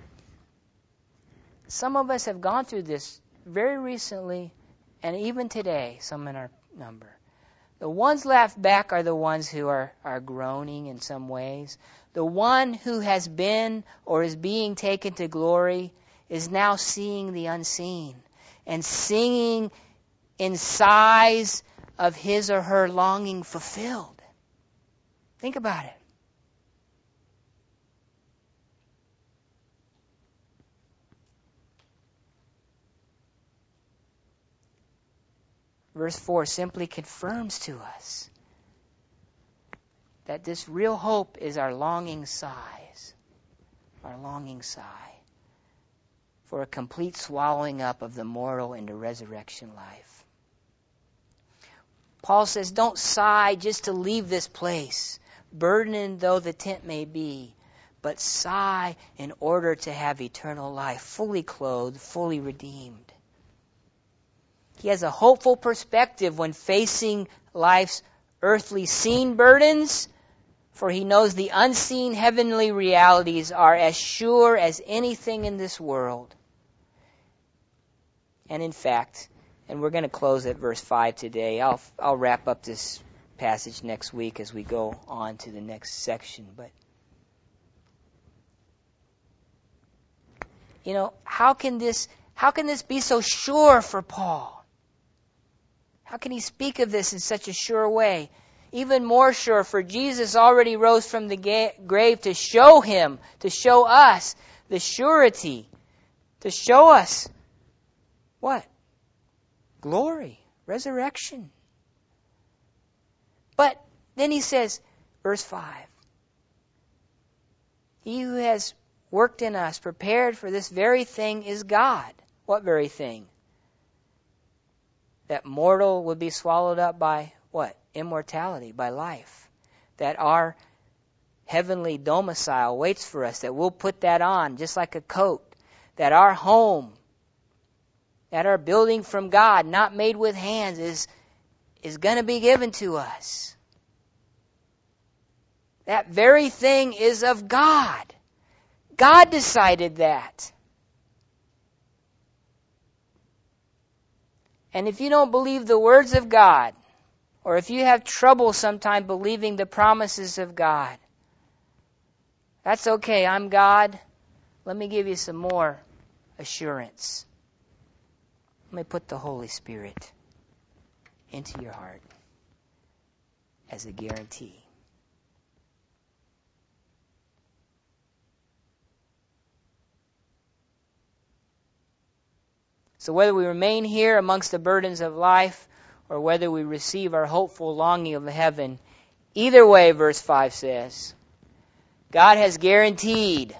some of us have gone through this very recently, and even today, some in our number. The ones left back are the ones who are groaning in some ways. The one who has been or is being taken to glory is now seeing the unseen and singing in sighs of his or her longing fulfilled. Think about it. Verse 4 simply confirms to us that this real hope is our longing sighs, our longing sigh for a complete swallowing up of the mortal into resurrection life. Paul says, don't sigh just to leave this place, burdened though the tent may be, but sigh in order to have eternal life, fully clothed, fully redeemed. He has a hopeful perspective when facing life's earthly seen burdens, for he knows the unseen heavenly realities are as sure as anything in this world. And in fact, and we're going to close at verse 5 today. I'll wrap up this passage next week as we go on to the next section. But, you know, how can this be so sure for Paul? How can he speak of this in such a sure way? Even more sure, for Jesus already rose from the grave to show him, to show us the surety, to show us what? Glory, resurrection. But then he says, verse 5, he who has worked in us, prepared for this very thing is God. What very thing? That mortal would be swallowed up by what? Immortality, by life. That our heavenly domicile waits for us, that we'll put that on just like a coat. That our home, that our building from God, not made with hands, is going to be given to us. That very thing is of God. God decided that. And if you don't believe the words of God, or if you have trouble sometime believing the promises of God, that's okay. I'm God. Let me give you some more assurance. Let me put the Holy Spirit into your heart as a guarantee. So whether we remain here amongst the burdens of life, or whether we receive our hopeful longing of heaven, either way, verse 5 says, God has guaranteed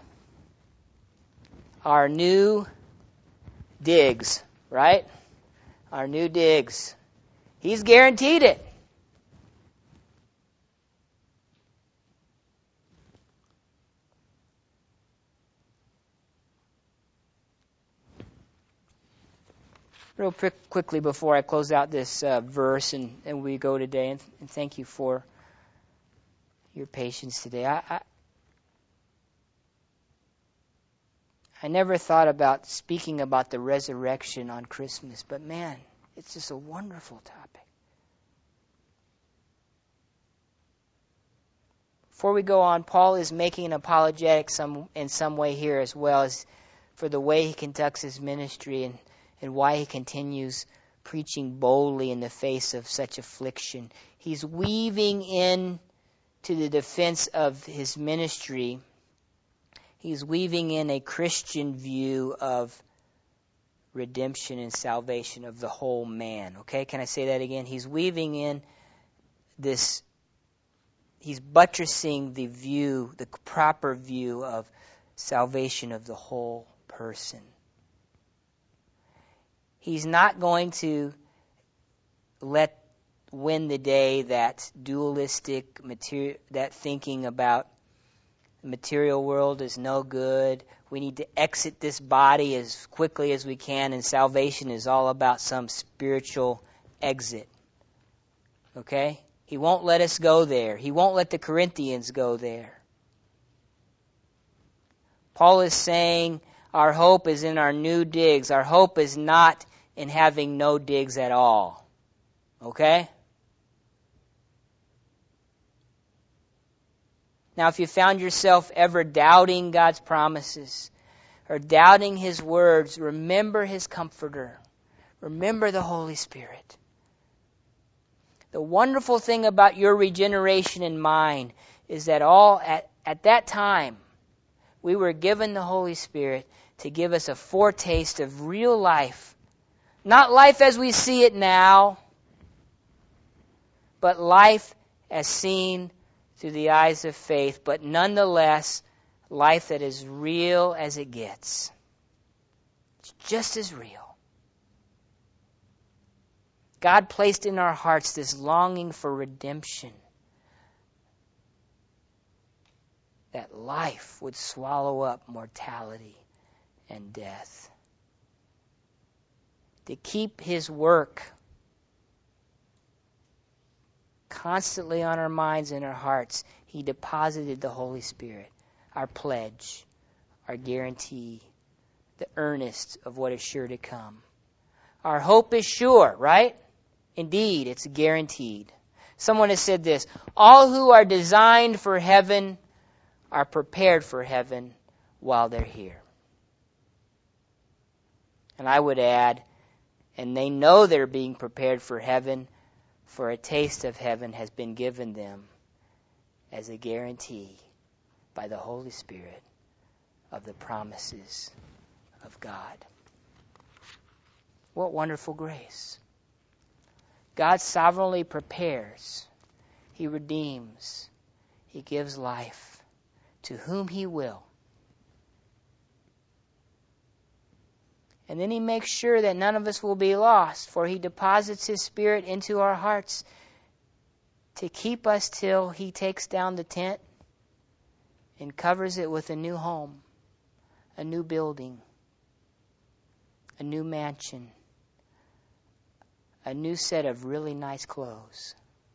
our new digs, right? Our new digs. He's guaranteed it. Real quickly before I close out this verse and we go today, and thank you for your patience today. I never thought about speaking about the resurrection on Christmas, but man, it's just a wonderful topic. Before we go on, Paul is making an apologetic in some way here as well as for the way he conducts his ministry and why he continues preaching boldly in the face of such affliction. He's weaving in to the defense of his ministry. He's weaving in a Christian view of redemption and salvation of the whole man. Okay, can I say that again? He's weaving in this, he's buttressing the view, the proper view of salvation of the whole person. He's not going to let win the day that dualistic that thinking about the material world is no good. We need to exit this body as quickly as we can, and salvation is all about some spiritual exit. Okay? He won't let us go there. He won't let the Corinthians go there. Paul is saying our hope is in our new digs. Our hope is not in having no digs at all. Okay? Now, if you found yourself ever doubting God's promises or doubting His words, remember His Comforter. Remember the Holy Spirit. The wonderful thing about your regeneration in mine is that at that time, we were given the Holy Spirit to give us a foretaste of real life. Not life as we see it now, but life as seen through the eyes of faith, but nonetheless, life that is real as it gets. It's just as real. God placed in our hearts this longing for redemption, that life would swallow up mortality and death. To keep His work constantly on our minds and our hearts, He deposited the Holy Spirit, our pledge, our guarantee, the earnest of what is sure to come. Our hope is sure, right? Indeed, it's guaranteed. Someone has said this, all who are designed for heaven are prepared for heaven while they're here. And I would add, and they know they're being prepared for heaven, for a taste of heaven has been given them as a guarantee by the Holy Spirit of the promises of God. What wonderful grace. God sovereignly prepares. He redeems. He gives life to whom He will. And then He makes sure that none of us will be lost, for He deposits His Spirit into our hearts to keep us till He takes down the tent and covers it with a new home, a new building, a new mansion, a new set of really nice clothes.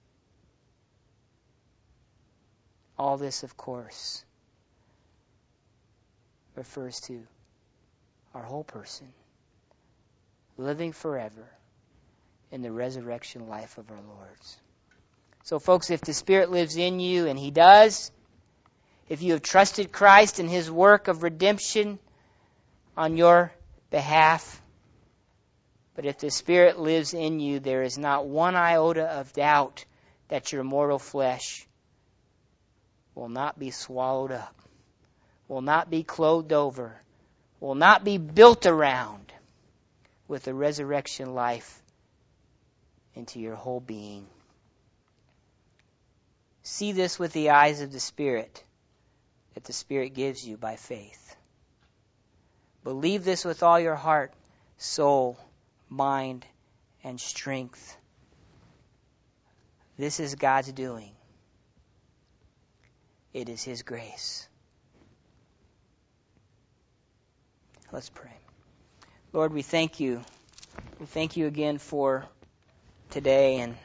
All this, of course, refers to our whole person, living forever in the resurrection life of our Lord's. So folks, if the Spirit lives in you, and He does, if you have trusted Christ and His work of redemption on your behalf, but if the Spirit lives in you, there is not one iota of doubt that your mortal flesh will not be swallowed up, will not be clothed over, will not be built around with the resurrection life into your whole being. See this with the eyes of the Spirit that the Spirit gives you by faith. Believe this with all your heart, soul, mind, and strength. This is God's doing. It is His grace. Let's pray. Lord, we thank you. We thank you again for today, and